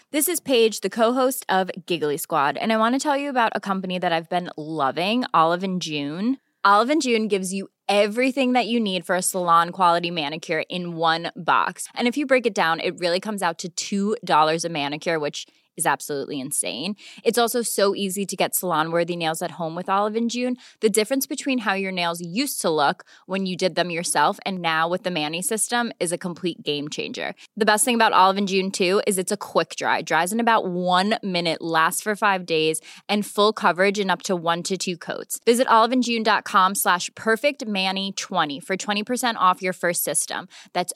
This is Paige, the co-host of Giggly Squad, and I want to tell you about a company that I've been loving, Olive & June. Olive & June gives you everything that you need for a salon-quality manicure in one box. And if you break it down, it really comes out to $2 a manicure, which is absolutely insane. It's also so easy to get salon-worthy nails at home with Olive & June. The difference between how your nails used to look when you did them yourself and now with the Mani system is a complete game changer. The best thing about Olive & June, too, is it's a quick dry. Dries in about 1 minute, lasts for 5 days, and full coverage in up to 1 to 2 coats. Visit oliveandjune.com/perfectmani20 for 20% off your first system. That's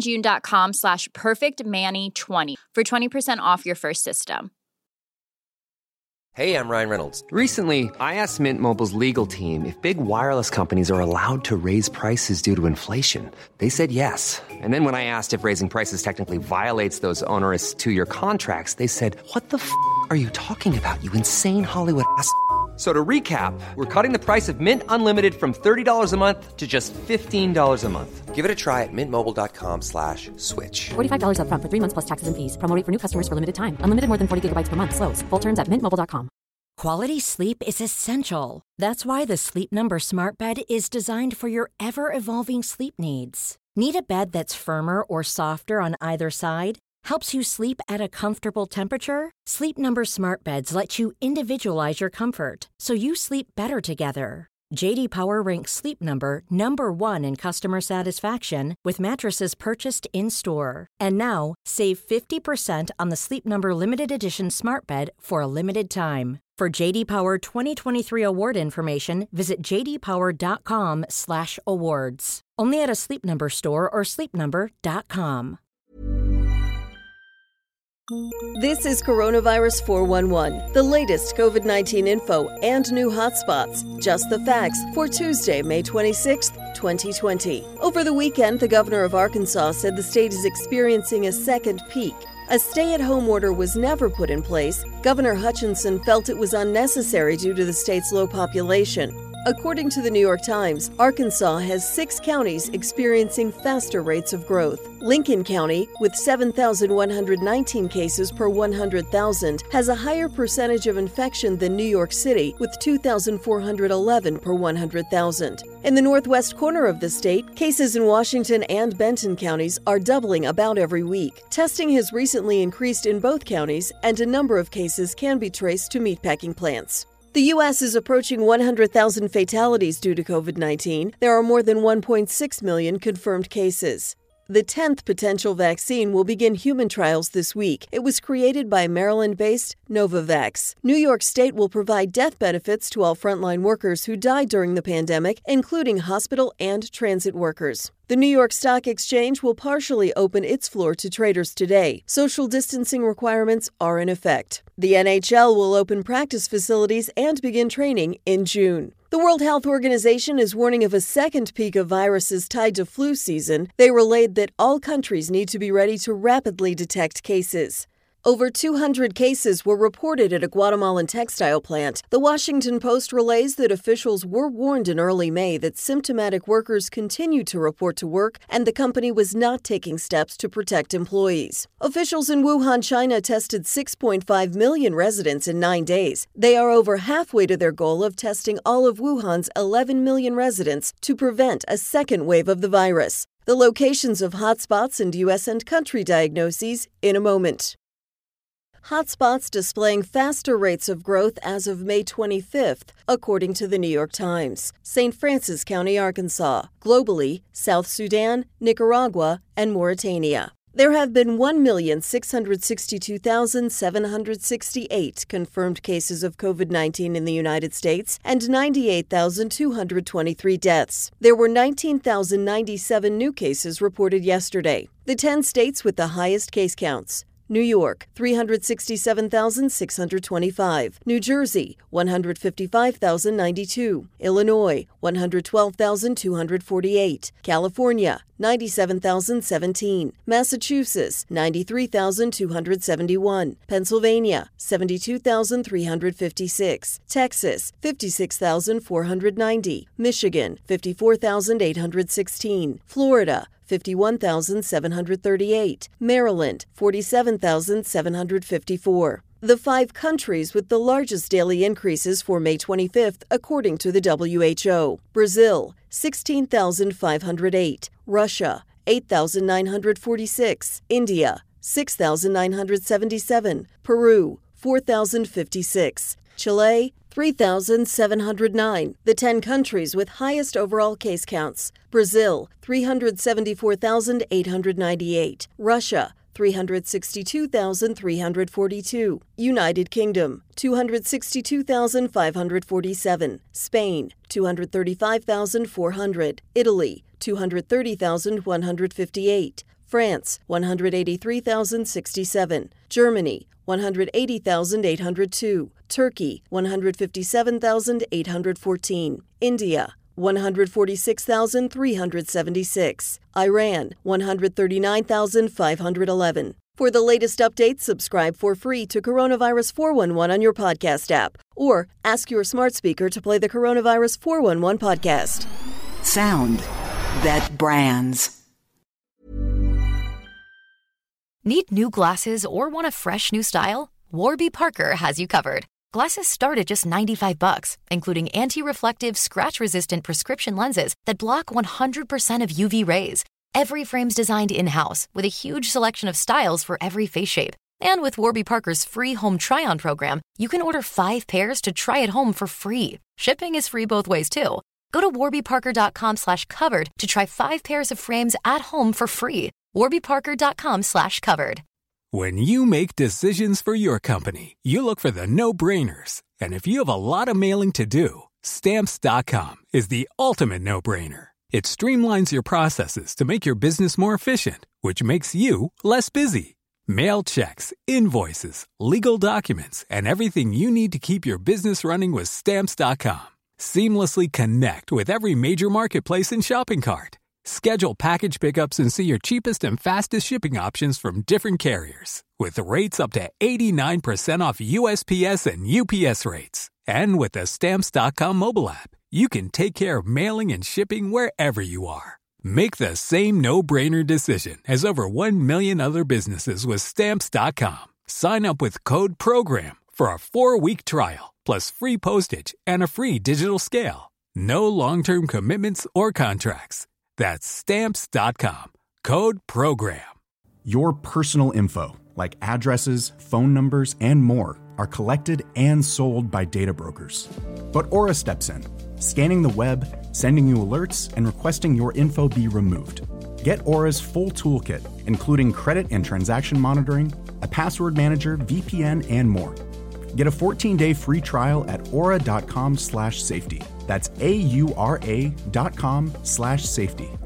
oliveandjune.com/perfectmani20 for 20% off your first system. Hey, I'm Ryan Reynolds. Recently, I asked Mint Mobile's legal team if big wireless companies are allowed to raise prices due to inflation. They said yes. And then when I asked if raising prices technically violates those onerous 2-year contracts, they said, "What the f*** are you talking about, you insane Hollywood ass?" So to recap, we're cutting the price of Mint Unlimited from $30 a month to just $15 a month. Give it a try at mintmobile.com/switch. $45 up front for 3 months plus taxes and fees. Promo rate for new customers for limited time. Unlimited more than 40 gigabytes per month. Slows full terms at mintmobile.com. Quality sleep is essential. That's why the Sleep Number Smart Bed is designed for your ever-evolving sleep needs. Need a bed that's firmer or softer on either side? Helps you sleep at a comfortable temperature? Sleep Number Smart Beds let you individualize your comfort, so you sleep better together. J.D. Power ranks Sleep Number number 1 in customer satisfaction with mattresses purchased in-store. And now, save 50% on the Sleep Number Limited Edition Smart Bed for a limited time. For J.D. Power 2023 award information, visit jdpower.com/awards. Only at a Sleep Number store or sleepnumber.com. This is Coronavirus 411, the latest COVID-19 info and new hotspots. Just the facts for Tuesday, May 26th, 2020. Over the weekend, the governor of Arkansas said the state is experiencing a second peak. A stay-at-home order was never put in place. Governor Hutchinson felt it was unnecessary due to the state's low population. According to the New York Times, Arkansas has 6 counties experiencing faster rates of growth. Lincoln County, with 7,119 cases per 100,000, has a higher percentage of infection than New York City, with 2,411 per 100,000. In the northwest corner of the state, cases in Washington and Benton counties are doubling about every week. Testing has recently increased in both counties, and a number of cases can be traced to meatpacking plants. The U.S. is approaching 100,000 fatalities due to COVID-19. There are more than 1.6 million confirmed cases. The 10th potential vaccine will begin human trials this week. It was created by Maryland-based Novavax. New York State will provide death benefits to all frontline workers who died during the pandemic, including hospital and transit workers. The New York Stock Exchange will partially open its floor to traders today. Social distancing requirements are in effect. The NHL will open practice facilities and begin training in June. The World Health Organization is warning of a second peak of viruses tied to flu season. They relayed that all countries need to be ready to rapidly detect cases. Over 200 cases were reported at a Guatemalan textile plant. The Washington Post relays that officials were warned in early May that symptomatic workers continued to report to work and the company was not taking steps to protect employees. Officials in Wuhan, China tested 6.5 million residents in 9 days. They are over halfway to their goal of testing all of Wuhan's 11 million residents to prevent a second wave of the virus. The locations of hotspots and U.S. and country diagnoses in a moment. Hotspots displaying faster rates of growth as of May 25th, according to the New York Times. St. Francis County, Arkansas. Globally, South Sudan, Nicaragua, and Mauritania. There have been 1,662,768 confirmed cases of COVID-19 in the United States and 98,223 deaths. There were 19,097 new cases reported yesterday. The 10 states with the highest case counts: New York, 367,625. New Jersey, 155,092. Illinois, 112,248. California, 97,017. Massachusetts, 93,271. Pennsylvania, 72,356. Texas, 56,490. Michigan, 54,816. Florida, 51,738. Maryland, 47,754. The 5 countries with the largest daily increases for May 25th, according to the WHO. Brazil, 16,508. Russia, 8,946. India, 6,977. Peru, 4,056. Chile, 3,709. The 10 countries with highest overall case counts. Brazil, 374,898. Russia, 362,342. United Kingdom, 262,547. Spain, 235,400. Italy, 230,158. France, 183,067. Germany, 180,802. Turkey, 157,814. India, 146,376. Iran, 139,511. For the latest updates, subscribe for free to Coronavirus 411 on your podcast app, or ask your smart speaker to play the Coronavirus 411 podcast. Sound that brands. Need new glasses or want a fresh new style? Warby Parker has you covered. Glasses start at just $95, including anti-reflective, scratch-resistant prescription lenses that block 100% of UV rays. Every frame's designed in-house with a huge selection of styles for every face shape. And with Warby Parker's free home try-on program, you can order 5 pairs to try at home for free. Shipping is free both ways, too. Go to warbyparker.com/covered to try 5 pairs of frames at home for free. warbyparker.com/covered. When you make decisions for your company, you look for the no-brainers. And if you have a lot of mailing to do, Stamps.com is the ultimate no-brainer. It streamlines your processes to make your business more efficient, which makes you less busy. Mail checks, invoices, legal documents, and everything you need to keep your business running with Stamps.com. Seamlessly connect with every major marketplace and shopping cart. Schedule package pickups and see your cheapest and fastest shipping options from different carriers, with rates up to 89% off USPS and UPS rates. And with the Stamps.com mobile app, you can take care of mailing and shipping wherever you are. Make the same no-brainer decision as over 1 million other businesses with Stamps.com. Sign up with code PROGRAM for a 4-week trial, plus free postage and a free digital scale. No long-term commitments or contracts. That's Stamps.com. Code PROGRAM. Your personal info, like addresses, phone numbers, and more, are collected and sold by data brokers. But Aura steps in, scanning the web, sending you alerts, and requesting your info be removed. Get Aura's full toolkit, including credit and transaction monitoring, a password manager, VPN, and more. Get a 14-day free trial at aura.com/safety. That's AURA.com/safety.